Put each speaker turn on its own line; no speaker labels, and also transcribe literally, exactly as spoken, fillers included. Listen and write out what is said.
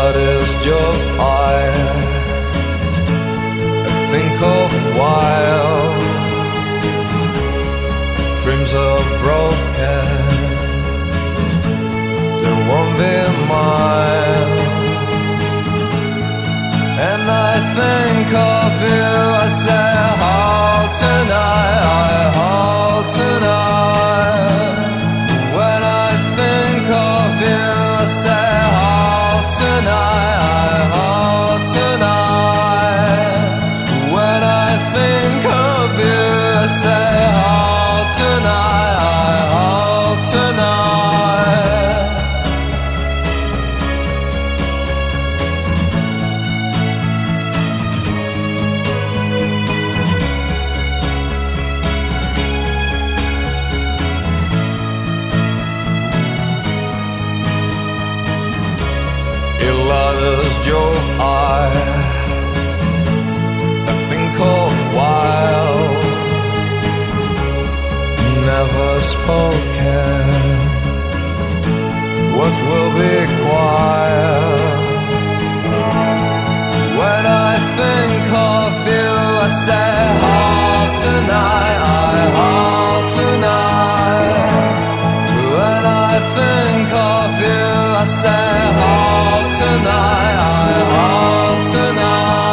loudest your eye. I think of wild dreams are broken, they won't be mine. And I think of you, I say, hold tonight, I hold tonight. When I think of you, I say, hold tonight, I hold tonight. When I think of you, I say, hold tonight, I hold tonight. Your eye, I think of wild, never spoken, words will be quiet. When I think of you, I say, hold tonight, I hold tonight. When I think of you, I say, hold tonight, I hold tonight.